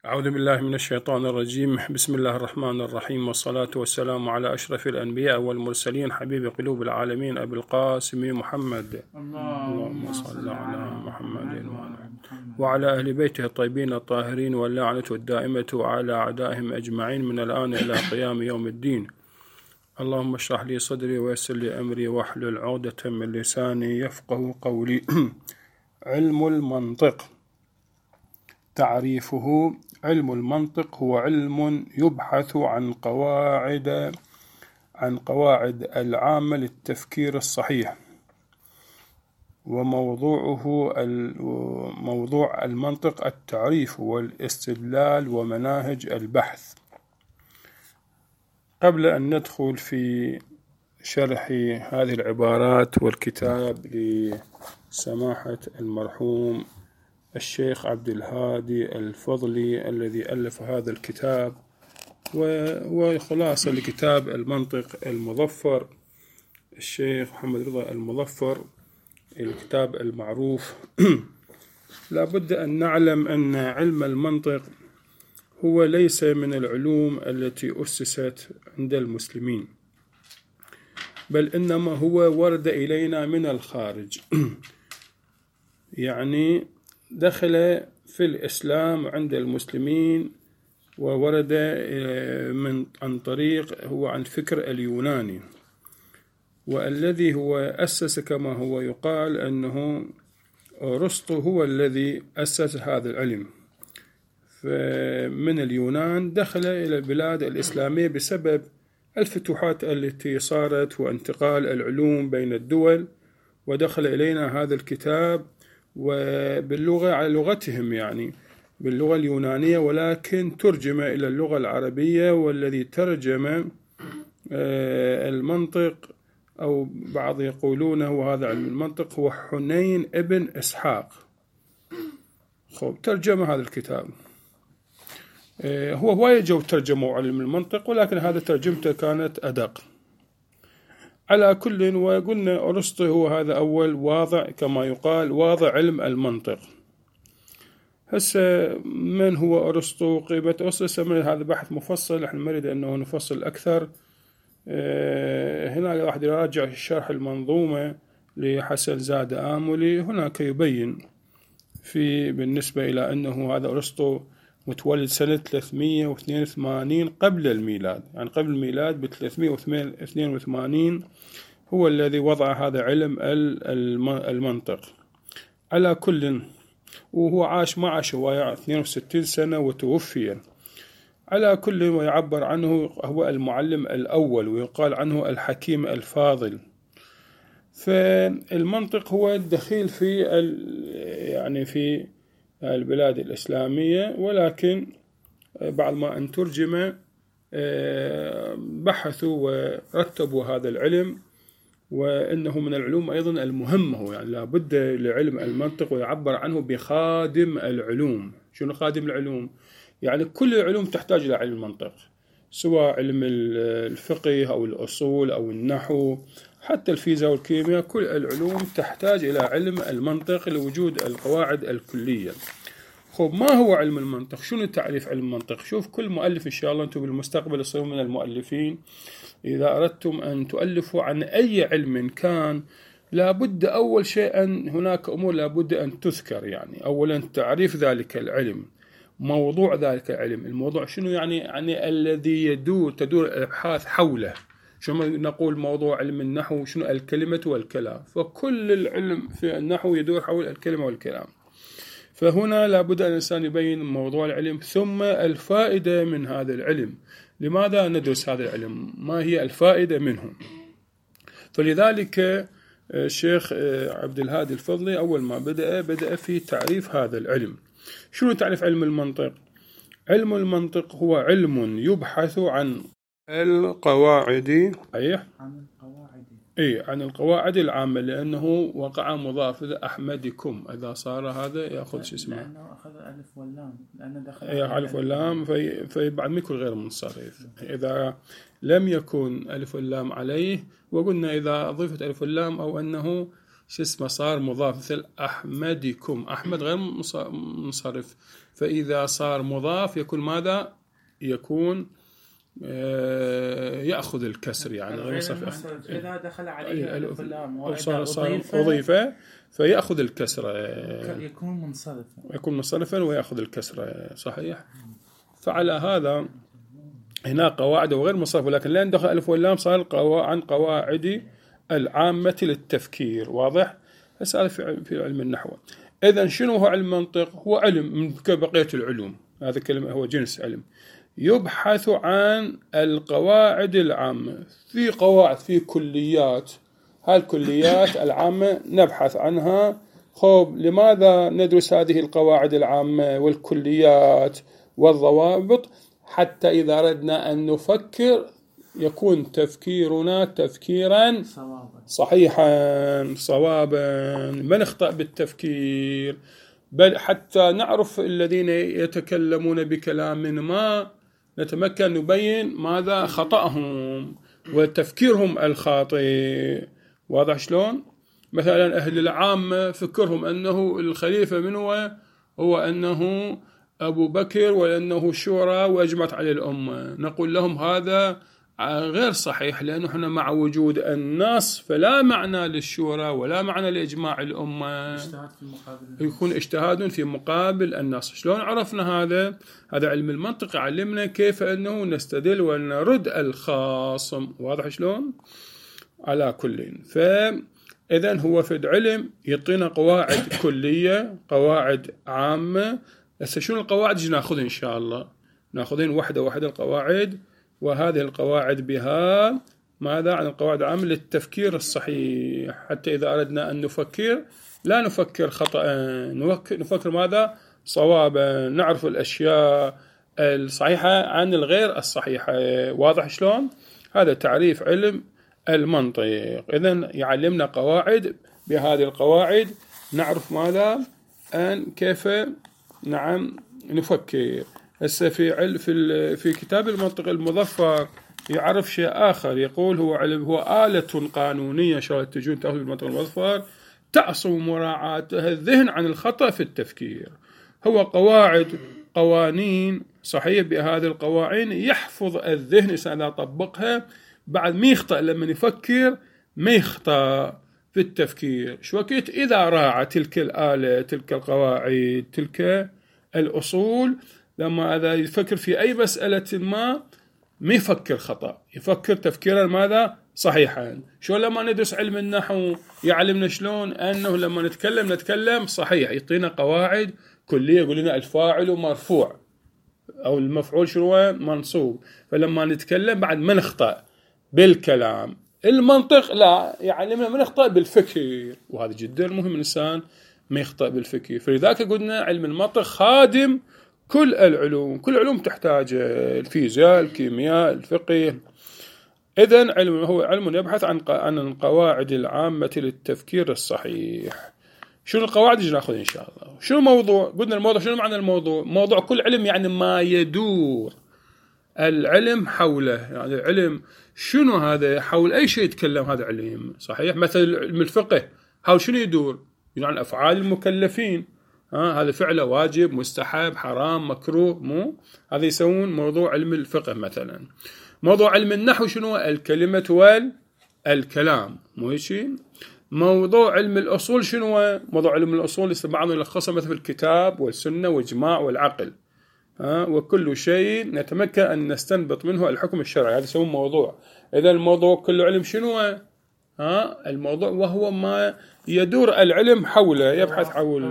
أعوذ بالله من الشيطان الرجيم. بسم الله الرحمن الرحيم، والصلاة والسلام على أشرف الأنبياء والمرسلين، حبيب قلوب العالمين أبي القاسم محمد. اللهم صل على محمد وعلى أهل بيته الطيبين الطاهرين، واللعنة الدائمة على أعدائهم أجمعين من الآن إلى قيام يوم الدين. اللهم اشرح لي صدري ويسر لي أمري واحلل عقدة من لساني يفقه قولي. علم المنطق. تعريفه: علم المنطق هو علم يبحث عن قواعد العامة للتفكير الصحيح، وموضوع المنطق التعريف والاستدلال ومناهج البحث. قبل أن ندخل في شرح هذه العبارات والكتاب لسماحة المرحوم الشيخ عبد الهادي الفضلي الذي ألف هذا الكتاب، وخلاصة لكتاب المنطق المظفر، الشيخ محمد رضا المظفر، الكتاب المعروف. لابد أن نعلم أن علم المنطق هو ليس من العلوم التي أسست عند المسلمين، بل إنما هو ورد إلينا من الخارج. يعني دخل في الإسلام عند المسلمين، وورد عن طريق عن فكر اليوناني، والذي هو أسس كما هو يقال أنه أرسطو هو الذي أسس هذا العلم. فمن اليونان دخل إلى البلاد الإسلامية بسبب الفتوحات التي صارت وانتقال العلوم بين الدول، ودخل إلينا هذا الكتاب وباللغة على لغتهم، يعني باللغة اليونانية، ولكن ترجم إلى اللغة العربية. والذي ترجم المنطق أو بعض يقولونه وهذا علم المنطق هو حنين ابن إسحاق. ترجم هذا الكتاب. هو وايد ترجموا علم المنطق، ولكن هذا ترجمته كانت أدق. على كل، وقلنا أرسطو هو هذا أول واضع كما يقال واضع علم المنطق. هسه من هو أرسطو؟ قيمة أرسطو هذا بحث مفصل، احنا نريد أنه نفصل أكثر. هنا واحد يراجع شرح المنظومة لحسن زاد آملي، هناك يبين بالنسبة إلى أنه هذا أرسطو متولد سنة 382 قبل الميلاد، يعني قبل الميلاد ب 382 هو الذي وضع هذا علم المنطق. على كل، وهو عاش معه 62 سنة وتوفي. على كل، ويعبر عنه هو المعلم الأول، ويقال عنه الحكيم الفاضل. فالمنطق هو الدخيل في البلاد الإسلامية، ولكن بعد ما أن ترجم بحثوا ورتبوا هذا العلم، وإنه من العلوم أيضا المهمة، يعني لابد لعلم المنطق، ويعبر عنه بخادم العلوم. شنو خادم العلوم؟ يعني كل العلوم تحتاج إلى علم المنطق، سواء علم الفقه أو الأصول أو النحو، حتى الفيزياء والكيمياء، كل العلوم تحتاج إلى علم المنطق لوجود القواعد الكلية. ما هو علم المنطق؟ شنو تعريف علم المنطق؟ شوف، كل مؤلف إن شاء الله أنتم بالمستقبل تصيرون من المؤلفين، إذا أردتم أن تؤلفوا عن أي علم كان، لابد أول شيء هناك أمور لابد أن تذكر. يعني أولا تعريف ذلك العلم، موضوع ذلك العلم. الموضوع شنو يعني الذي تدور الأبحاث حوله. شنو نقول موضوع علم النحو؟ شنو الكلمة والكلام. فكل العلم في النحو يدور حول الكلمة والكلام. فهنا لابد أن الإنسان يبين موضوع العلم، ثم الفائدة من هذا العلم. لماذا ندرس هذا العلم؟ ما هي الفائدة منه؟ فلذلك الشيخ عبد الهادي الفضلي أول ما بدأ في تعريف هذا العلم. شنو تعريف علم المنطق؟ علم المنطق هو علم يبحث عن القواعد، عن القواعد العامة، لأنه وقع مضاف أحمدكم، إذا صار هذا يأخذ شو اسمه، لأنه أخذ ألف واللام، لأنه دخل ألف واللام، فبعد ما يكون غير منصرف. إذا لم يكن ألف واللام عليه، وقلنا إذا أضيفت ألف واللام أو أنه شو اسمه صار مضاف، مثل أحمدكم، أحمد غير منصرف، فإذا صار مضاف يكون ماذا؟ يكون يأخذ الكسر، يعني غير منصرف. إذا دخل عليه ألف واللام وصار أضيف فيأخذ الكسر، يكون منصرفا ويأخذ الكسر. صحيح. فعلى هذا هنا قواعد وغير منصرف، ولكن لأن دخل ألف واللام صار عن قواعد العامة للتفكير. واضح؟ هذا في علم النحو. إذن شنو هو علم المنطق؟ هو علم من بقية العلوم، هذا كلمة هو جنس علم يبحث عن القواعد العامة. في قواعد، في كليات، هالكليات العامة نبحث عنها. خب، لماذا ندرس هذه القواعد العامة والكليات والضوابط؟ حتى إذا أردنا أن نفكر يكون تفكيرنا تفكيرا صحيحا صوابا، ما نخطأ بالتفكير، بل حتى نعرف الذين يتكلمون بكلام ما نتمكن نبين ماذا خطأهم وتفكيرهم الخاطئ. واضح شلون؟ مثلا أهل العامة فكرهم أنه الخليفة من هو أنه أبو بكر، وأنه الشورى وأجمعت عليه الأمة. نقول لهم هذا غير صحيح، لأنه احنا مع وجود النص فلا معنى للشورى ولا معنى لإجماع الأمة، يكون اجتهاد في مقابل النص. شلون عرفنا هذا؟ هذا علم المنطق علمنا كيف أنه نستدل ونرد الخاصم. واضح شلون؟ على كل، فإذن هو في العلم يعطينا قواعد كلية، قواعد عامة. هسه شنو القواعد ناخذ إن شاء الله؟ ناخذين واحدة القواعد، وهذه القواعد بها ماذا؟ عن القواعد العامة للتفكير الصحيح، حتى إذا أردنا أن نفكر لا نفكر خطأ، نفكر ماذا؟ صوابا، نعرف الأشياء الصحيحة عن الغير الصحيحة. واضح شلون؟ هذا تعريف علم المنطق. إذن يعلمنا قواعد، بهذه القواعد نعرف ماذا؟ أن كيف نعم نفكر. هسه في كتاب المنطق المظفر يعرف شيء آخر، يقول هو آلة قانونية شو تجون تأخذ المنطق المظفر تعصم مراعاتها الذهن عن الخطأ في التفكير. هو قوانين صحيح، بهذه القوانين يحفظ الذهن إذا طبقها بعد ما يخطأ، لما يفكر ما يخطأ في التفكير. شو وقت إذا راعى تلك الآلة، تلك القواعد، تلك الأصول، لما إذا يفكر في أي مسألة ما يفكر خطأ، يفكر تفكيرا ماذا؟ صحيحا. شو لما ندرس علم النحو يعلمنا شلون أنه لما نتكلم صحيح، يعطينا قواعد كلية، يقول لنا الفاعل مرفوع أو المفعول شنو؟ منصوب. فلما نتكلم بعد ما نخطأ بالكلام. المنطق لا، يعلمنا ما نخطأ بالفكر، وهذا جدا مهم الإنسان ما يخطأ بالفكر. فلذلك قلنا علم المنطق خادم كل العلوم، كل علوم تحتاج، الفيزياء، الكيمياء، الفقه. إذن هو علم يبحث عن القواعد العامة للتفكير الصحيح. شنو القواعد ناخذ إن شاء الله؟ شنو الموضوع؟ قلنا الموضوع، شنو معنى الموضوع؟ موضوع كل علم يعني ما يدور العلم حوله، يعني العلم شنو هذا؟ حول أي شيء يتكلم هذا علم. صحيح. مثل علم الفقه حول شنو يدور؟ يعني أفعال المكلفين، هذا فعله واجب، مستحب، حرام، مكروه، مو هذا يسوون موضوع علم الفقه. مثلا موضوع علم النحو شنو؟ الكلمة والكلام، مو هيك؟ موضوع علم الأصول شنو؟ موضوع علم الأصول بعضهم يلخصه مثل الكتاب والسنة والإجماع والعقل، وكل شيء نتمكن أن نستنبط منه الحكم الشرعي، هذا يسمون موضوع. إذا الموضوع كله علم شنو؟ الموضوع وهو ما يدور العلم حوله، يبحث حول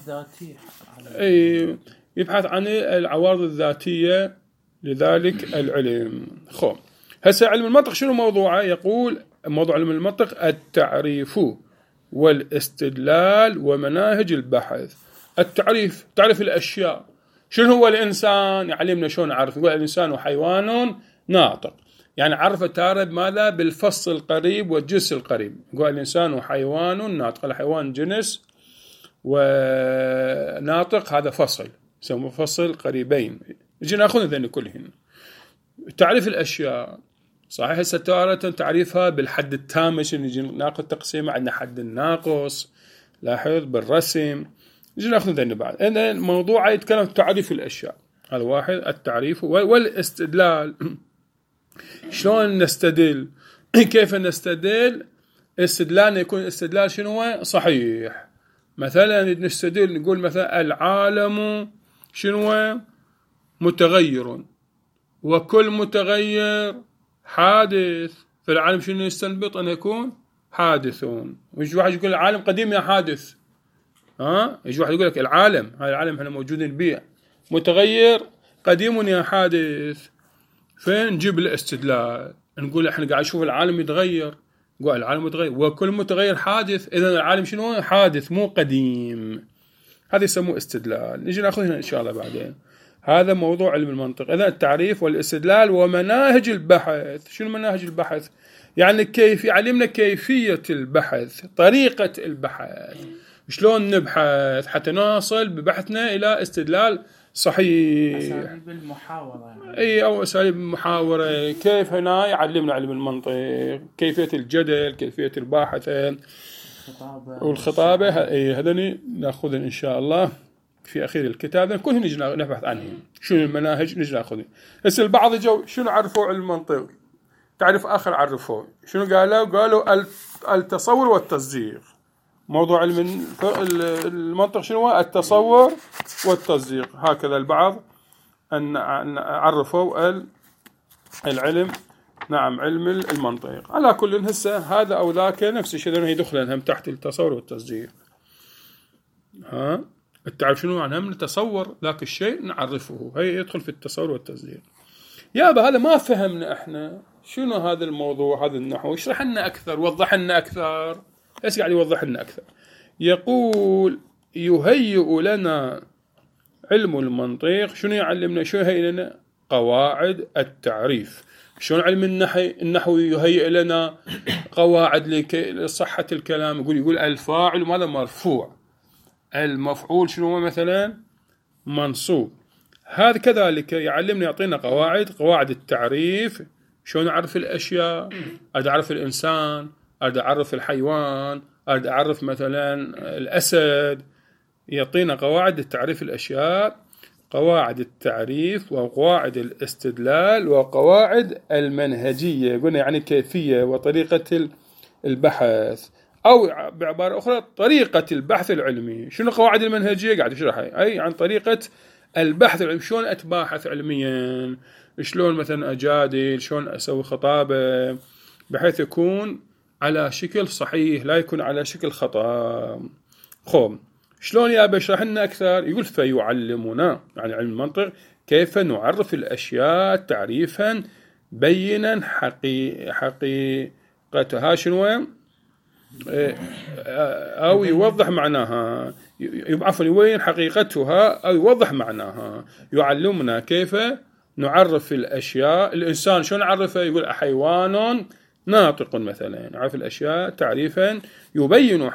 يبحث عن العوارض الذاتية لذلك العلم. هسه علم المنطق شنو موضوعه؟ يقول موضوع علم المنطق التعريف والاستدلال ومناهج البحث. التعريف، تعرف الأشياء. شنو هو الإنسان؟ يعلمنا شلون نعرف. يقول الإنسان حيوان ناطق، يعني عرف تعرف ماذا؟ بالفصل القريب والجنس القريب. يقول الإنسان حيوان ناطق، الحيوان جنس وناطق هذا فصل، يسموه فصل قريبين. نجي ناخذ ذن كلهن. تعريف الأشياء صحيح. هسه تارة تعريفها بالحد التام، نجي ناخذ تقسيمه، عندنا حد الناقص، لاحظ بالرسم، نجي ناخذ ذني بعد. إن الموضوع يتكلم تعريف الأشياء، هذا واحد. التعريف والاستدلال، شلون نستدل، كيف نستدل. استدلالنا يكون استدلال شنو صحيح. مثلا نستدل نقول مثلا العالم شنو متغير، وكل متغير حادث، فالعالم شنو يستنبط أن يكون حادثون. ويجي واحد يقول العالم قديم يا حادث، يجي واحد يقول لك العالم، هذا العالم احنا موجودين به، متغير قديم يا حادث. فين نجيب الاستدلال؟ نقول احنا قاعد نشوف العالم يتغير، نقول العالم متغير وكل متغير حادث، اذا العالم شنو حادث مو قديم. هذا يسموه استدلال، نجي ناخذ هنا ان شاء الله بعدين. هذا موضوع علم المنطق. اذا التعريف والاستدلال ومناهج البحث. شنو مناهج البحث؟ يعني كيف يعلمنا كيفية البحث، طريقة البحث، شلون نبحث حتى نصل ببحثنا إلى استدلال صحيح. أساليب المحاورة يعني. أي أو أساليب المحاورة. كيف هنا يعلمنا علم المنطق، كيفية الجدل، كيفية الباحثة والخطابة. هذني نأخذن إن شاء الله في أخير الكتاب، كلهم نجي نبحث عنهم. شنو المناهج نجي نأخذهم. بس البعض جو شنو عرفوا علم المنطق؟ تعرف آخر عرفوه شنو قالوا التصور والتصديق. موضوع علم المنطق شنو؟ التصور والتصديق. هكذا البعض أن عرفوا العلم، نعم، علم المنطق. على كل هسه هذا أو ذاك نفس الشيء، هي دخلن هم تحت التصور والتصديق. التعرف شنو معناه؟ نتصور ذاك الشيء نعرفه، هي يدخل في التصور والتصديق. يابا هذا ما فهمنا احنا شنو هذا الموضوع، هذا النحو، اشرح لنا أكثر، وضح لنا أكثر. ايش قاعد يوضح لنا أكثر؟ يقول يهيئ لنا علم المنطق، شنو يعلمنا؟ شو يهيئ لنا؟ قواعد التعريف. شلون علم النحو يهيئ لنا قواعد لصحة الكلام. يقول الفاعل ماذا مرفوع، المفعول شنو مثلا منصوب. هذا كذلك يعلمنا، يعطينا قواعد التعريف. شلون نعرف الأشياء؟ أريد أعرف الإنسان، أريد أعرف الحيوان، أريد أعرف مثلا الأسد. يعطينا قواعد التعريف الأشياء، قواعد التعريف وقواعد الاستدلال وقواعد المنهجية. قلنا يعني كيفية وطريقة البحث، أو بعبارة أخرى طريقة البحث العلمي. شنو قواعد المنهجية؟ قاعد أشرحها، أي عن طريقة البحث العلمي. شلون أتباحث علميا، شلون مثلا أجادل، شلون أسوي خطابة بحيث يكون على شكل صحيح، لا يكون على شكل خطأ. خب شلون يا بشرح لنا أكثر؟ يقول فيعلمنا، يعني علم المنطق، كيف نعرف الأشياء تعريفا بينا حقيقتها شنو، أو يوضح معناها، عفوا يبين حقيقتها أو يوضح معناها. يعلمنا كيف نعرف الأشياء. الإنسان شلون نعرفه؟ يقول حيوان ناطق مثلا. نعرف الأشياء تعريفا يبين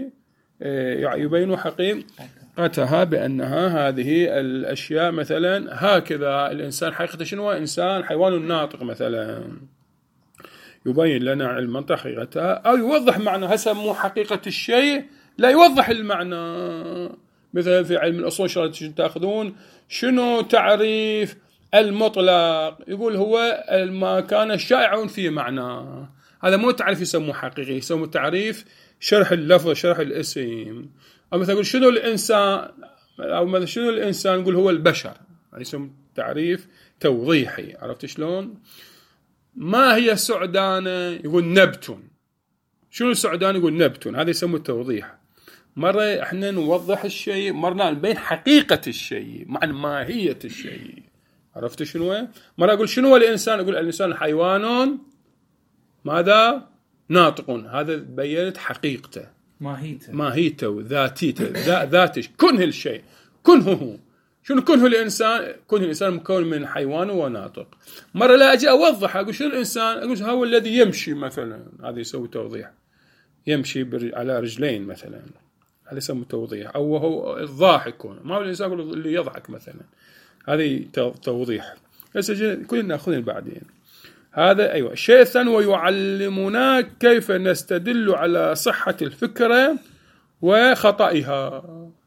حقيقتها بأنها هذه الأشياء مثلا هكذا. الإنسان حقيقة شنو؟ إنسان حيوان ناطق مثلا. يبين لنا علم المنطق حقيقتها أو يوضح معنى. هسه مو حقيقة الشيء، لا يوضح المعنى. مثلا في علم الأصول شلون تأخذون شنو تعريف المطلق؟ يقول هو ما كان شائع في معنى. هذا مو تعريف يسموه حقيقي، يسموه تعريف شرح اللفظ، شرح الاسم. أو مثلا يقول شنو الإنسان، أو مثلا شنو الإنسان، يقول هو البشر، يعني يسموه تعريف توضيحي. عرفت شلون؟ ما هي السعدانة؟ يقول نبتون. شنو السعدانة؟ يقول نبتون. هذا يسموه توضيح. مرة احنا نوضح الشيء، مرة نبين حقيقة الشيء مع ماهية الشيء. عرفت شنو؟ مرة أقول شنو الإنسان؟ أقول الإنسان حيوان ماذا ناطق. هذا بينت حقيقته، ماهيته ذاتيته، ذاتش، كنه الشيء، كنه هو. شنو كنه الإنسان؟ كنه الإنسان مكون من حيوان وناطق. مرة لا أجي أوضح، أقول شنو الإنسان؟ أقول هو الذي يمشي مثلا. هذا يسوي توضيح. يمشي على رجلين مثلا، هذا يسمى توضيح. أو هو الضاحك، ما هو الإنسان يقول اللي يضحك مثلا. هذه توضيح. بس كلنا نأخذين بعدين. هذا أيوة. الشيء الثاني ويعلمنا كيف نستدل على صحة الفكرة وخطئها.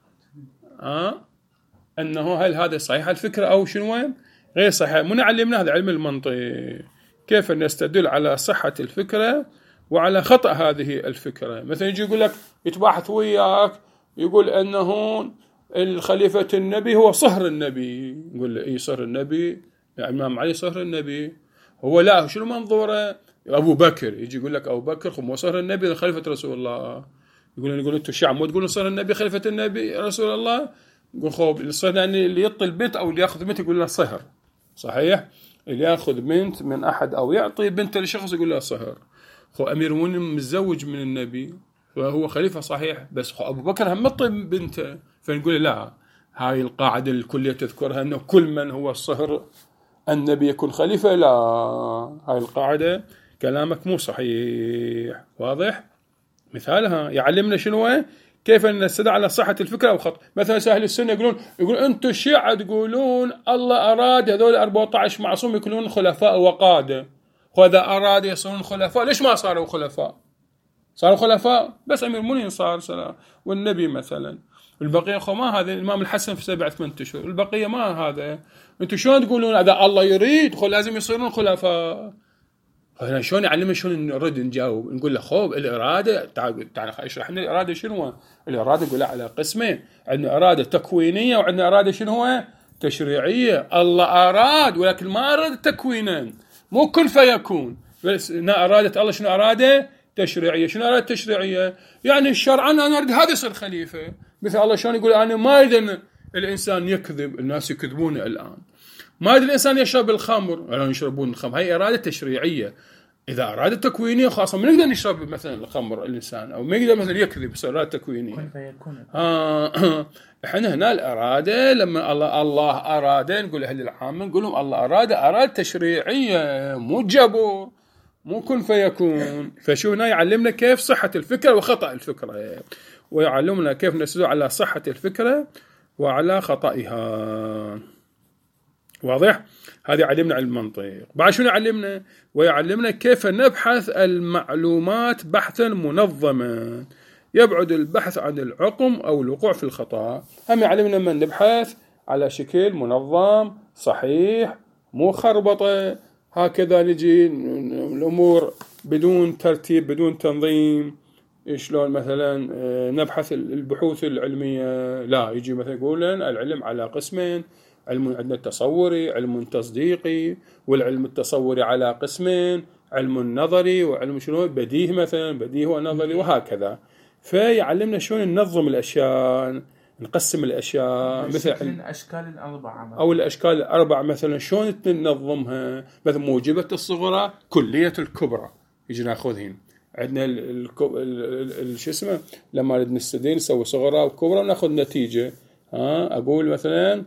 أنه هل هذا صحيح الفكرة أو شنو غير صحيح. من علمنا هذا علم المنطق، كيف نستدل على صحة الفكرة وعلى خطأ هذه الفكرة. مثلا يجي يقول لك يتباحث وياك يقول أنه الخليفة النبي هو صهر النبي، يقول له إيه صهر النبي؟ يعني الإمام علي صهر النبي. هو لا، شنو منظوره؟ أبو بكر. يجي يقول لك أبو بكر هو صهر النبي خليفة رسول الله. يقول أنتم الشعب مو تقولون صهر النبي خليفة النبي رسول الله؟ يقول خوب الصهر يعني اللي يعطي البنت أو اللي يأخذ بنت يقول له صهر، صحيح؟ اللي يأخذ بنت من أحد أو يعطي بنت لشخص يقول له صهر. خو أمير المؤمنين متزوج من النبي فهو خليفة صحيح، بس خو أبو بكر هم مطي بنته، فنقول لا، هاي القاعدة الكلية تذكرها أنه كل من هو الصهر النبي يكون خليفة. لا، هاي القاعدة كلامك مو صحيح. واضح؟ مثالها يعلمنا شنو كيف نستدل على صحة الفكرة أو خطأ. مثلا أهل السنة يقولون أنتم الشيعة تقولون الله أراد هذول 14 معصوم يكونون خلفاء وقادة، وإذا أراد يصيرون خلفاء ليش ما صاروا خلفاء؟ صاروا خلفاء بس أمير المؤمنين صار سلام، والنبي مثلا. البقية خو ما هذا الإمام الحسن في 7-8 أشهر، البقية ما هذا. أنتم شلون تقولون إذا الله يريد خو لازم يصيرون خلفاء؟ هنا شلون يعلمنا شلون نرد نجاوب؟ نقول له خوب الإرادة، تعال اشرح لنا الإرادة شنو. الإرادة نقول على قسمين، عندنا إرادة تكوينية وعندنا إرادة شنو تشريعية. الله أراد ولكن ما أراد تكوينا، مو كن فيكون. بس إرادة الله شنو إرادة تشريعية. شنو إرادة تشريعية؟ يعني الشرع أنا أريد هذا يصير خليفة. مثل الله شلون يقول أنا ما أريد الإنسان يكذب، الناس يكذبون الآن. ما أريد الإنسان يشرب الخمر، ولا يشربون الخمر. هاي إرادة تشريعية. إذا أرادة تكوينية خاصة ما نقدر نشرب مثلا الخمر الإنسان، أو ما يقدر مثلا يكذب، بس إرادة تكوينية. إحنا هنا الإرادة لما الله أراد، نقول أهل العامة نقول لهم الله أراد تشريعية، مو جبر، مو كن فيكون. فشو هنا يعلمنا كيف صحة الفكرة وخطأ الفكرة، ويعلمنا كيف نستدل على صحة الفكرة وعلى خطئها. واضح؟ هذا علمنا علم المنطق. بعد شنو يعلمنا؟ ويعلمنا كيف نبحث المعلومات بحثا منظما يبعد البحث عن العقم أو الوقوع في الخطأ. هم يعلمنا من نبحث على شكل منظم صحيح، مو خربطة هكذا نجي الأمور بدون ترتيب بدون تنظيم. شلون مثلا نبحث البحوث العلمية؟ لا، يجي مثلا يقولون العلم على قسمين، علم عندنا التصوري، علم تصديقي، والعلم التصوري على قسمين، علم نظري وعلم شنو بديه، مثلا بديه ونظري وهكذا. فيعلمنا شلون ننظم الأشياء، نقسم الأشياء مثل الأشكال الأربعة أو الأشكال الأربعة مثلا شلون ننظمها. مثل موجبة الصغرى كلية الكبرى يجي ناخذهن. عندنا شو اسمه لما نستدين نسوي صغرى وكبرى وناخذ نتيجة. أقول مثلا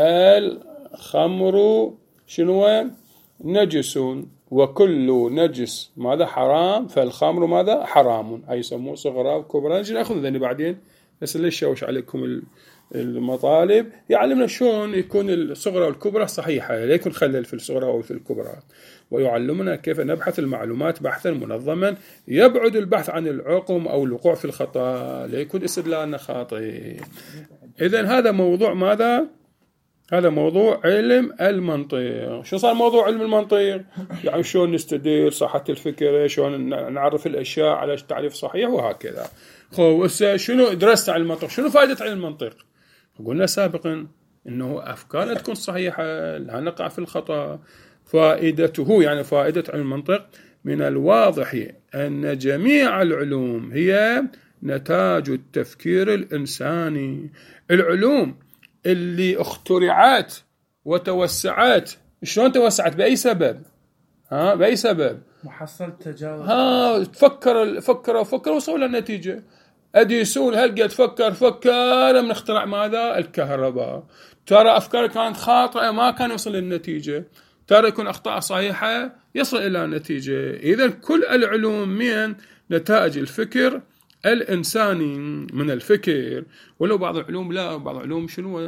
الخمر شنو نجس، وكل نجس ماذا حرام، فالخمر ماذا حرام. هاي يسموه صغرى وكبرى. نجي ناخذ ذني بعدين، بس ليش شوش عليكم المطالب. يعلمنا شلون يكون الصغرى والكبرى صحيحة، لا يكون خلل في الصغرى أو في الكبرى. ويعلمنا كيف نبحث المعلومات بحثا منظما يبعد البحث عن العقم أو الوقوع في الخطأ، لا يكون استدلالنا خاطئ. إذن هذا موضوع ماذا؟ هذا موضوع علم المنطق. شو صار موضوع علم المنطق؟ يعني شلون نستدل صحة الفكرة، شلون نعرف الأشياء على تعريف صحيح وهكذا. شنو درست علم المنطق؟ شنو فائدة علم المنطق؟ قلنا سابقا إنه أفكارنا تكون صحيحة، لا نقع في الخطأ. فائدته يعني فائدة علم المنطق من الواضح أن جميع العلوم هي نتاج التفكير الإنساني. العلوم اللي اخترعت وتوسعت، شلون توسعت؟ بأي سبب؟ بأي سبب؟ محصل تجارب. فكر وصلوا للنتيجة. أديسون هل قد فكر من اخترع ماذا؟ الكهرباء. ترى أفكار كانت خاطئة ما كان يوصل للنتيجة، ترى يكون أخطاء صحيحة يصل إلى النتيجة. إذن كل العلوم من نتائج الفكر الإنساني، من الفكر. ولو بعض العلوم لا، بعض العلوم شنو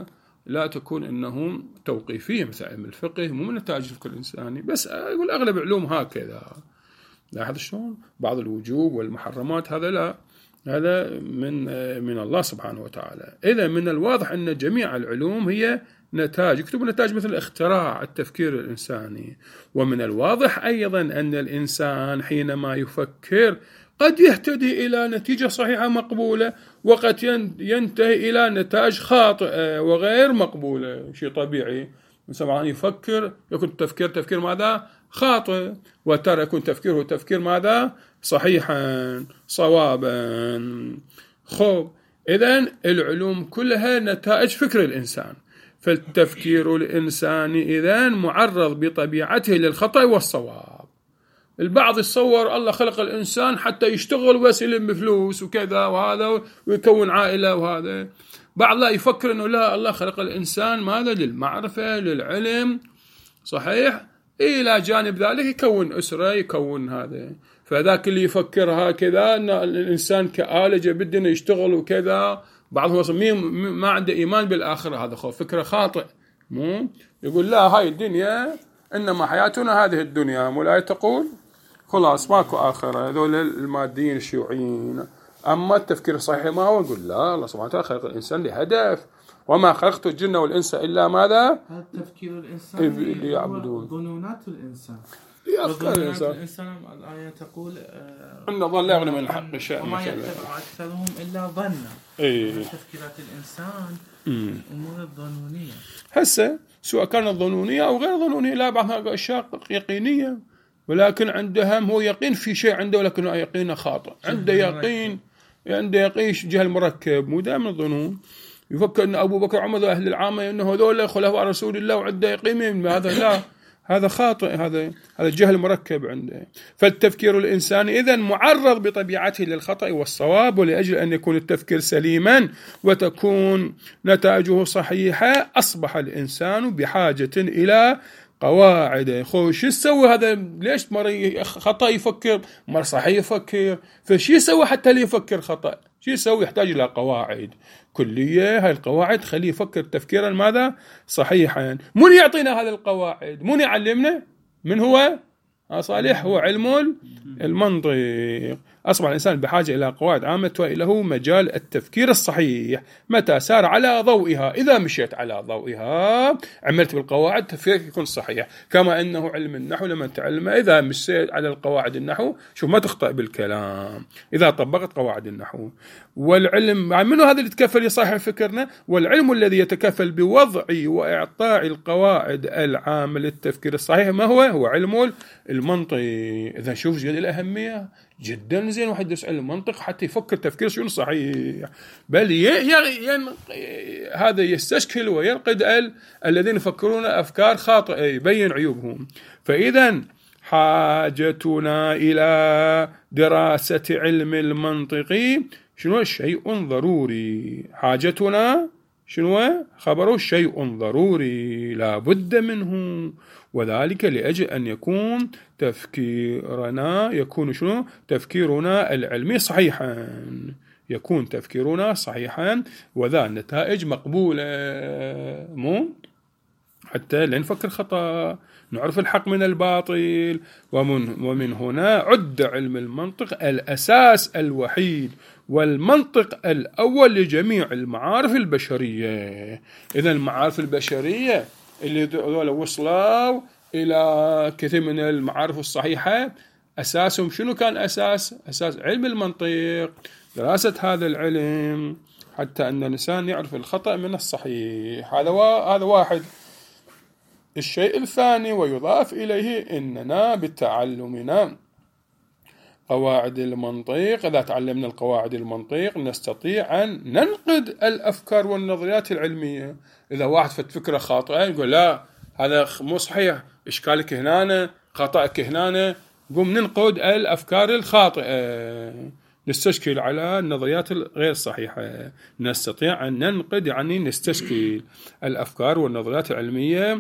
لا تكون أنهم توقيفية مثل علم الفقه، مو من نتائج الفكر الإنساني، بس أقول أغلب العلوم هكذا. لاحظ شلون بعض الوجوب والمحرمات هذا لا، هذا من الله سبحانه وتعالى. إذا من الواضح أن جميع العلوم هي نتاج، يكتب نتاج مثل اختراع التفكير الإنساني. ومن الواضح أيضا أن الإنسان حينما يفكر قد يهتدي إلى نتيجة صحيحة مقبولة، وقد ينتهي إلى نتائج خاطئة وغير مقبولة، شيء طبيعي. مثلا يفكر يكون تفكير ماذا؟ خاطئ، وترى يكون تفكير ماذا؟ صحيحا صوابا. خب إذن العلوم كلها نتائج فكر الإنسان، فالتفكير الإنساني إذن معرض بطبيعته للخطأ والصواب. البعض يتصور الله خلق الإنسان حتى يشتغل بس يلم بفلوس وكذا وهذا ويكون عائلة وهذا. بعض لا يفكر أنه لا، الله خلق الإنسان ماذا؟ للمعرفة للعلم، صحيح، إلى جانب ذلك يكون أسرة، يكون هذا. فذاك اللي يفكر هكذا أن الإنسان كآلة بدنا يشتغل وكذا، بعضهم ما عنده إيمان بالآخرة، هذا فكرة خاطئ. مو يقول لا، هاي الدنيا إنما حياتنا هذه الدنيا، مولاي تقول خلاص ماكو آخرة، هذول الماديين الشيوعيين. أما التفكير الصحيح ما هو؟ يقول لا، الله سبحانه وتعالى خلق الإنسان لهدف، وما خلقت الجن والإنس إلا ماذا؟ التفكير الإنساني ليعبدون. ظنونات الإنسان، أفكار الإنسان. الآية تقول أن الظن لا يغني من الحق شيئا، وما يتبع أكثرهم إلا ظنا. تفكيرات الإنسان أمور الظنونية، هسه سواء كانت ظنونية أو غير ظنونية، لا بعضها أشياء يقينية، ولكن عندهم هو يقين في شيء عنده، ولكنه يقين خاطئ. عنده يقين جهل المركب، مو دائما الظنون. يفكر أن أبو بكر عمر أهل العامة أنه هذول خلفاء رسول الله وعنده يقين، هذا لا، هذا خاطئ، هذا الجهل مركب عنده. فالتفكير الإنساني إذن معرض بطبيعته للخطأ والصواب، ولأجل أن يكون التفكير سليما وتكون نتائجه صحيحة أصبح الإنسان بحاجة إلى قواعد. شو يسوي هذا؟ ليش مرة خطأ يفكر، مرة صحيح يفكر؟ فشي يسوي حتى ليفكر خطأ؟ شو يسوي؟ يحتاج إلى قواعد كلية. هاي القواعد خليه يفكر تفكيرا ماذا؟ صحيحا. من يعطينا هذه القواعد؟ من يعلمنا؟ من هو؟ صالح، هو علم المنطق. أصبح الإنسان بحاجة إلى قواعد عامة وله مجال التفكير الصحيح متى سار على ضوئها. إذا مشيت على ضوئها عملت بالقواعد تفكيرك يكون صحيح. كما أنه علم النحو لما تعلم إذا مشيت على القواعد النحو شوف ما تخطئ بالكلام إذا طبقت قواعد النحو. والعلم منه هذا اللي يتكفل يصحح فكرنا، والعلم الذي يتكفل بوضع وإعطاء القواعد العامة للتفكير الصحيح ما هو؟ هو علم المنطق. إذا شوف جد الأهمية جدا زين واحد يدرس علم المنطق حتى يفكر تفكير شنو صحيح، بل هذا يستشكل وينقد الذين يفكرون أفكار خاطئة، يبين عيوبهم. فإذا حاجتنا إلى دراسة علم المنطق شنو؟ شيء ضروري. حاجتنا شنو؟ خبره شيء ضروري لا بد منه، وذلك لأجل أن يكون تفكيرنا العلمي صحيحا، يكون تفكيرنا صحيحا وذا النتائج مقبولة، مو حتى لا نفكر خطأ، نعرف الحق من الباطل. ومن هنا عد علم المنطق الأساس الوحيد والمنطق الأول لجميع المعارف البشرية. إذن المعارف البشرية اللي وصلوا إلى كثير من المعارف الصحيحة أساسهم شنو كان؟ أساس علم المنطق، دراسة هذا العلم حتى أن الإنسان يعرف الخطأ من الصحيح. هذا واحد. الشيء الثاني ويضاف إليه إننا بتعلمنا قواعد المنطق، إذا تعلمنا القواعد المنطق نستطيع أن ننقد الأفكار والنظريات العلمية. إذا واحد فكرة خاطئة يقول لا هذا مو صحيح، إشكالك هنا، خطأك هنا، قوم ننقد الأفكار الخاطئة، نستشكل على النظريات الغير صحيحة. نستطيع أن ننقد يعني نستشكل الأفكار والنظريات العلمية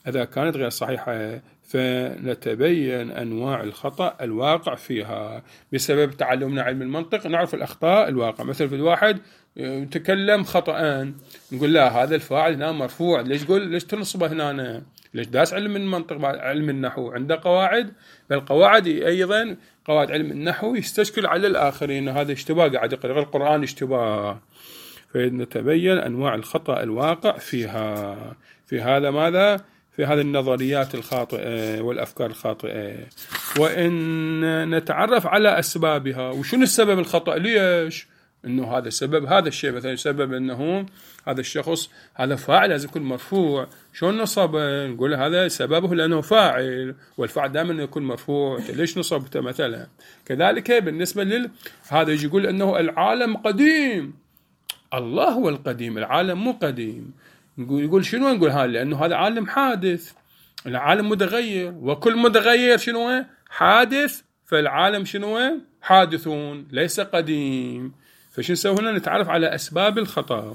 إذا كانت غير صحيحة فنتبين أنواع الخطأ الواقع فيها. بسبب تعلمنا علم المنطق نعرف الأخطاء الواقع. مثل في الواحد يتكلم خطأان نقول لا هذا الفاعل هنا مرفوع، ليش تنصبه هنا؟ ليش داس علم المنطق علم النحو عنده قواعد، فالقواعد أيضا قواعد علم النحو يستشكل على الآخرين. هذا اشتباه قاعد يقرأ القرآن اشتباه. فنتبين أنواع الخطأ الواقع فيها. في هذا ماذا؟ في هذه النظريات الخاطئة والأفكار الخاطئة. وإن نتعرف على أسبابها. وشنو السبب الخطأ؟ ليش؟ إنه هذا السبب هذا الشيء، مثلا سبب إنه هذا الشخص هذا فاعل لازم يكون مرفوع. شلون نصب؟ نقول هذا سببه لأنه فاعل، والفاعل دائما يكون مرفوع، ليش نصبته مثلا؟ كذلك بالنسبة هذا يجي يقول إنه العالم قديم. الله هو القديم، العالم مو قديم. يقول شنو؟ نقول هذا لأنه هذا عالم حادث، العالم متغير، وكل متغير شنو؟ حادث. فالعالم شنو؟ حادثون ليس قديم. فشو نسوي هنا؟ نتعرف على أسباب الخطأ.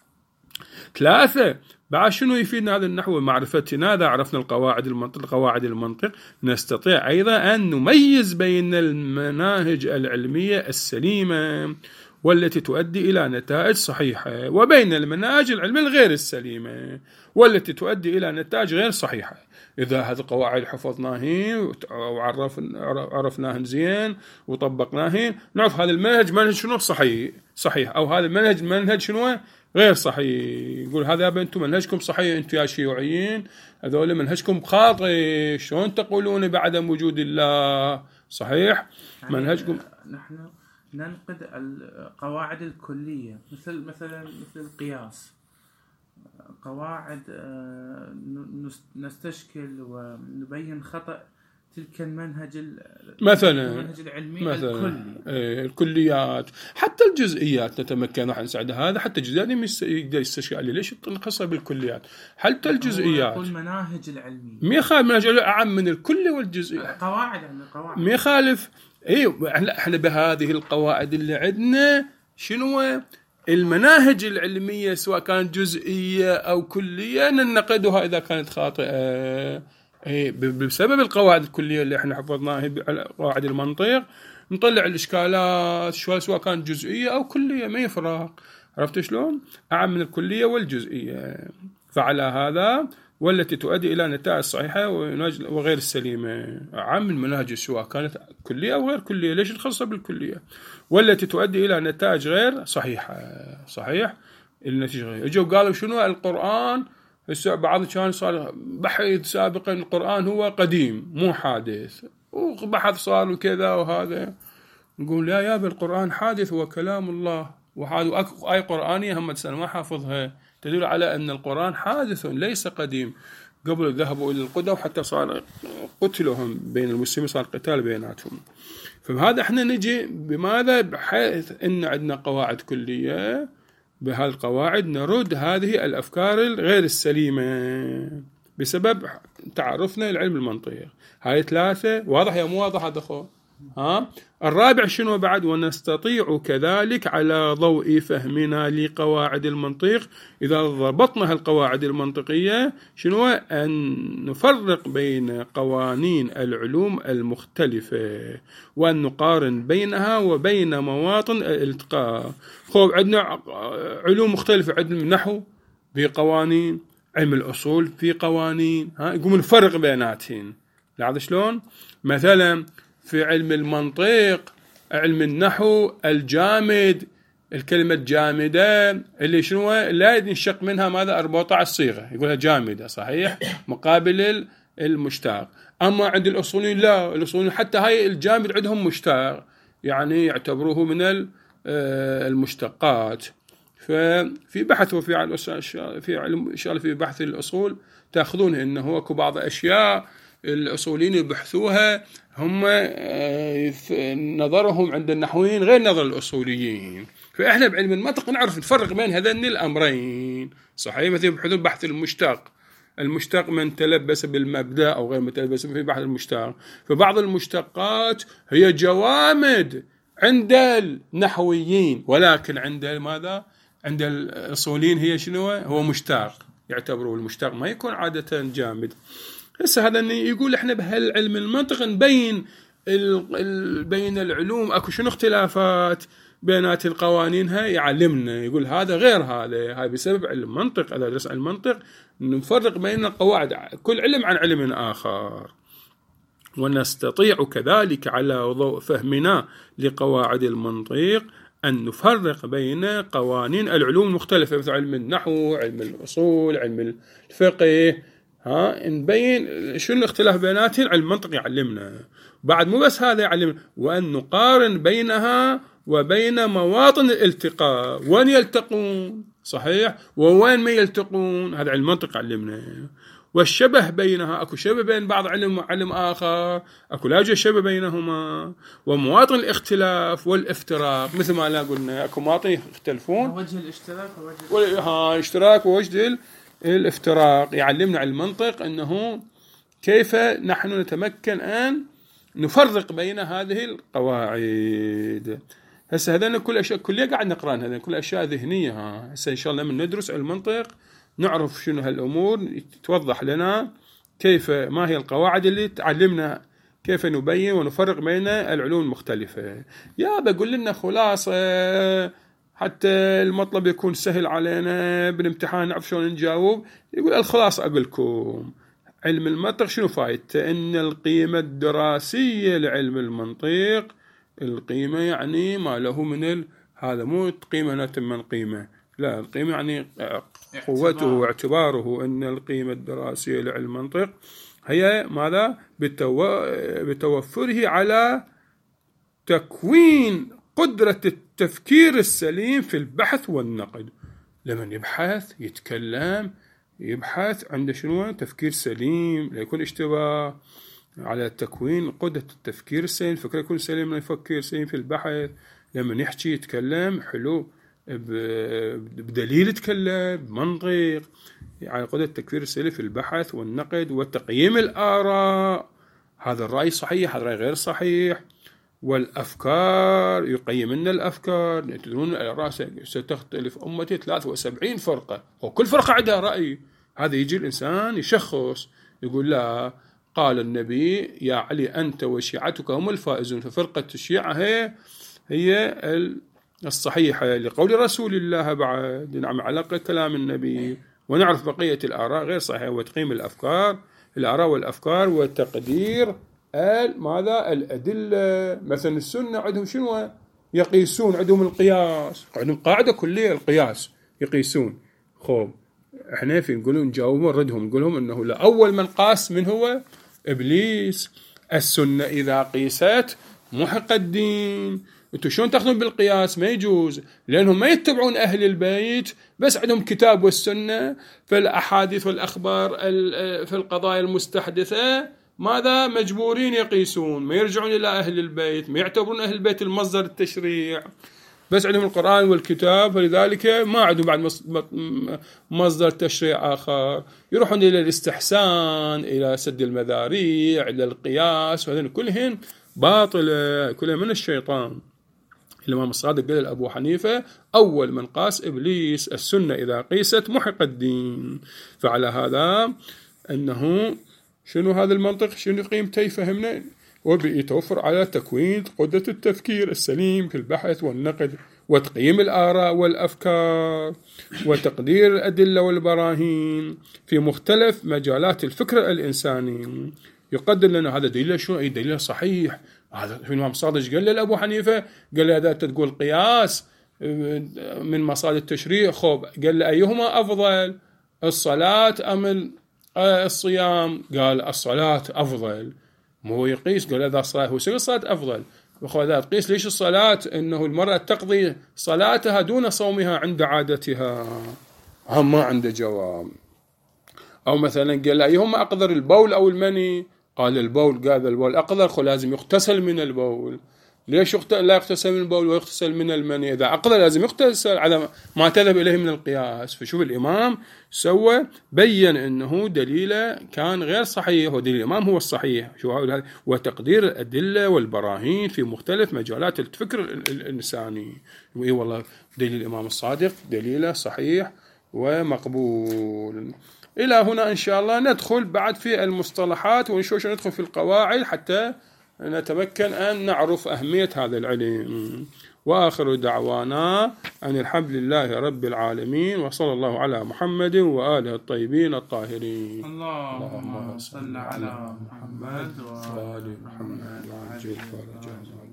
3 بعد شنو يفيدنا هذا النحو؟ معرفتنا إذا عرفنا قواعد المنطق نستطيع أيضا أن نميز بين المناهج العلمية السليمة والتي تؤدي إلى نتائج صحيحة، وبين المناهج العلمية الغير السليمة والتي تؤدي إلى نتائج غير صحيحة. إذا هذه القواعد حفظناهن وعرفناهن زين وطبقناهن نعرف هذا المنهج منهج شنو صحيح، أو هذا المنهج منهج شنو غير صحيح. يقول هذا أنتم منهجكم صحيح، أنتم يا شيوعيين هذول منهجكم خاطئ، شلون تقولون بعدم وجود الله؟ صحيح يعني منهجكم. نحن ننقد القواعد الكلية مثل القياس، قواعد نستشكل ونبين خطأ تلك المنهج العلمي الكليات. حتى الجزئيات نتمكن راح نساعد هذا، حتى الجزئيات يقدر يستشكل عليه. ليش نخصها بالكليات؟ حتى الجزئيات المناهج العلمية ما يخالف، مناهج أعم من الكل والجزئيات. قواعد ما يخالف. احنا بهذه القواعد اللي عندنا شنو؟ المناهج العلمية سواء كانت جزئية أو كلية ننقدها إذا كانت خاطئة. بسبب القواعد الكلية اللي احنا حفظناها قواعد المنطق نطلع الإشكالات سواء كانت جزئية أو كلية ما يفرق. عرفت شلون؟ أعم من الكلية والجزئية. فعلى هذا والتي تؤدي إلى نتائج صحيحة وغير السليمة. أعم المناهج سواء كانت كلية أو غير كلية. ليش نخصها بالكلية؟ والتي تؤدي إلى نتائج غير صحيحة. صحيح النتيجة غير. اجوا قالوا شنو القرآن؟ بعض كان صار بحث سابقا القرآن هو قديم مو حادث، وبحث صار وكذا وهذا. نقول لا يا بالقرآن حادث وكلام الله، وهذا آية قرآنية هم سنة ما حافظها تدل على أن القرآن حادث ليس قديم. قبل ذهبوا إلى القدم حتى صار قتلهم بين المسلمين، صار قتال بيناتهم. فهذا احنا نجي بماذا؟ بحيث ان عندنا قواعد كلية، بهذه القواعد نرد هذه الأفكار الغير السليمة بسبب تعرفنا العلم المنطقي. هاي 3 واضح يا مو واضح هذا خو؟ الرابع شنو بعد؟ ونستطيع كذلك على ضوء فهمنا لقواعد المنطق إذا ضبطنا القواعد المنطقية شنو؟ أن نفرق بين قوانين العلوم المختلفة وأن نقارن بينها وبين مواطن الالتقاء. عندنا علوم مختلفة، عندنا النحو بقوانين، علم الأصول في قوانين، يقوم نفرق بيناتهم. لاحظ شلون؟ مثلا في علم المنطق علم النحو الجامد، الكلمة جامدة اللي شنو لا ينشق منها ماذا 14 صيغة يقولها جامدة صحيح مقابل المشتاق. أما عند الأصوليين لا، الأصوليين حتى هاي الجامد عندهم مشتاق يعني يعتبروه من المشتقات. ففي بحث وفي علم في بحث الأصول تأخذون إنه اكو بعض أشياء الأصوليين يبحثوها هم نظرهم عند النحويين غير نظر الأصوليين. فإحنا بعلم المنطق نعرف نفرق بين هذين الأمرين صحيح. مثل يبحثون بحث المشتق من تلبس بالمبدأ أو غير متلبس في بحث المشتق. فبعض المشتقات هي جوامد عند النحويين، ولكن عند ماذا؟ عند الأصوليين هي شنو؟ هو مشتق يعتبروا المشتق ما يكون عادة جامد. هسه هذا يقول احنا بهالعلم المنطق نبين بين العلوم اكو شنو اختلافات بينات القوانين، هاي يعلمنا يقول هذا غير هذا، هاي بسبب علم المنطق. اذا درس علم المنطق نفرق بين القواعد، كل علم عن علم آخر، ونستطيع كذلك على ضوء فهمنا لقواعد المنطق أن نفرق بين قوانين العلوم المختلفة، مثل علم النحو، علم الأصول، علم الفقه، نبين شنو الاختلاف بيناتهم. علم المنطق يعلمنا. بعد مو بس هذا يعلمنا، وأن نقارن بينها وبين مواطن الالتقاء، وين يلتقون صحيح ووين ما يلتقون، هذا علم المنطق يعلمنا. والشبه بينها، اكو شبه بين بعض علم وعلم اخر، اكو لا يوجد شبه بينهما. ومواطن الاختلاف والافتراق، مثل ما لا قلنا اكو مواطن يختلفون، وجه الاشتراك ووجه اشتراك ووجه الافتراق. يعلمنا علم المنطق انه كيف نحن نتمكن ان نفرق بين هذه القواعد. هسه هذين كل اشياء كلها قاعد نقراها، هذين كل اشياء ذهنيه. هسه ان شاء الله من ندرس علم المنطق نعرف شنو هالامور، توضح لنا كيف ما هي القواعد اللي تعلمنا كيف نبين ونفرق بين العلوم المختلفه. يا بقول لنا خلاصه حتى المطلب يكون سهل علينا بالامتحان نعرف شلون نجاوب. يقول الخلاصه اقول لكم علم المنطق شنو فايدته؟ ان القيمه الدراسيه لعلم المنطق، القيمه يعني ما له من هذا مو قيمه من قيمه، لا القيمه يعني قوته واعتباره. ان القيمه الدراسيه لعلم المنطق هي ماذا؟ بتوفره على تكوين قدره التفكير السليم في البحث والنقد. لمن يبحث يتكلم يبحث عنده شنو؟ تفكير سليم، لا يكون اشتباه، على تكوين قدرة التفكير السليم، الفكرة يكون سليم، يفكر سليم في البحث. لما يحكي يتكلم حلو بدليل، يتكلم بمنطق، على قدرة التفكير السليم في البحث والنقد وتقييم الآراء، هذا الرأي صحيح هذا الرأي غير صحيح. والأفكار يقيم لنا الأفكار. تدرون الآراء ستختلف أمتي 73 فرقة، وكل فرقة عندها رأي. هذا يجي الإنسان يشخص يقول لا، قال النبي يا علي أنت وشيعتك هم الفائزون، ففرقة الشيعة هي الصحيحة لقول رسول الله. بعد نعم على كلام النبي ونعرف بقية الآراء غير صحيحة. وتقييم الأفكار، الآراء والأفكار، وتقدير ماذا؟ الأدلة. مثلا السنة عندهم شنو؟ يقيسون، عندهم القياس، عندهم قاعدة كلية القياس يقيسون. خوب احنا في نقولون نجاوبهم نردهم نقولهم انه لا، اول من قاس من هو؟ ابليس. السنة اذا قيست محق الدين. انتوا شلون تاخذون بالقياس؟ ما يجوز، لانهم ما يتبعون اهل البيت، بس عندهم كتاب والسنة. فالاحاديث والاخبار في القضايا المستحدثة ماذا؟ مجبورين يقيسون، ما يرجعون الى اهل البيت، ما يعتبرون اهل البيت المصدر التشريع، بس عندهم القرآن والكتاب، فلذلك ما عندهم بعد مصدر تشريع آخر. يروحون إلى الاستحسان، إلى سد المذاريع، إلى القياس، وهذين كلهن باطلة، كلها من الشيطان. الإمام الصادق قال لأبو حنيفة أول من قاس إبليس، السنة إذا قيست محق الدين. فعلى هذا أنه شنو هذا المنطق؟ شنو قيمته؟ يفهمنا وبيتوفر على تكوين قدرة التفكير السليم في البحث والنقد وتقييم الآراء والأفكار وتقدير الأدلة والبراهين في مختلف مجالات الفكر الإنساني. يقدر لنا هذا دليل شو؟ أي دليل صحيح. هذا الإمام الصادق قال لأبو حنيفة، قال له إذا تقول قياس من مصادر التشريع، خوب قال له أيهما أفضل، الصلاة أم الصيام؟ قال الصلاة أفضل. مو يقيس، قال إذا الصلاة هو الصلاة أفضل. وإذا تقيس ليش الصلاة؟ إنه المرأة تقضي صلاتها دون صومها عند عادتها. هم ما عنده جواب. أو مثلا قال أيهما أقدر، البول أو المني؟ قال البول. قال البول أقدر، لازم يغتسل من البول. ليش لا يغتسل من البول ويغتسل من المني؟ إذا أقدر لازم يغتسل على ما تذهب إليه من القياس. فشوف الإمام سوى بين أنه دليله كان غير صحيح، ودليل الإمام هو الصحيح. وتقدير الأدلة والبراهين في مختلف مجالات الفكر الإنساني. والله دليل الإمام الصادق دليله صحيح ومقبول. إلى هنا إن شاء الله ندخل بعد في المصطلحات ونشوف ندخل في القواعد حتى نتمكن أن نعرف أهمية هذا العلم. وآخر دعوانا أن الحمد لله رب العالمين، وصلى الله على محمد وآله الطيبين الطاهرين. اللهم صل على محمد وآل محمد وعجل فرجه.